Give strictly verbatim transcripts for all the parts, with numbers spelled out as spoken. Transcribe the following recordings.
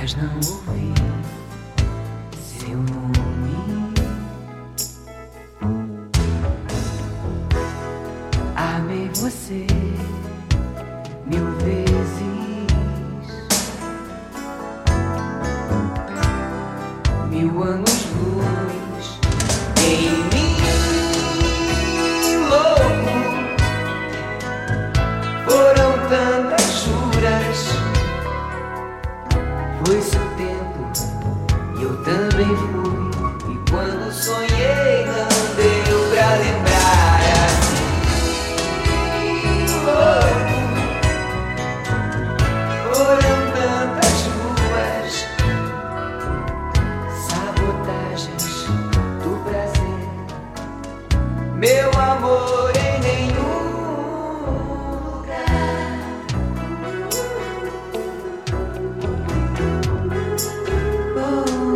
mas não ouvi seu nome. Amei você mil vezes, mil anos-luz em mim, louco. Foram tantas juras, foi seu tempo e eu também fui. E quando sonhei não deu pra lembrar assim, louco. Foram tantas ruas, sabotagens do prazer, meu amor em nenhum lugar. Oh,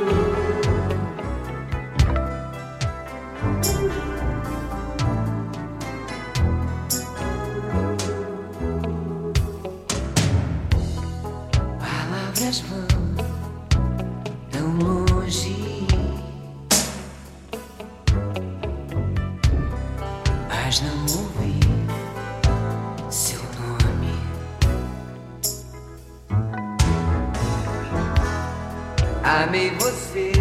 palavras vão tão longe, mas não ouvi seu nome. Amei você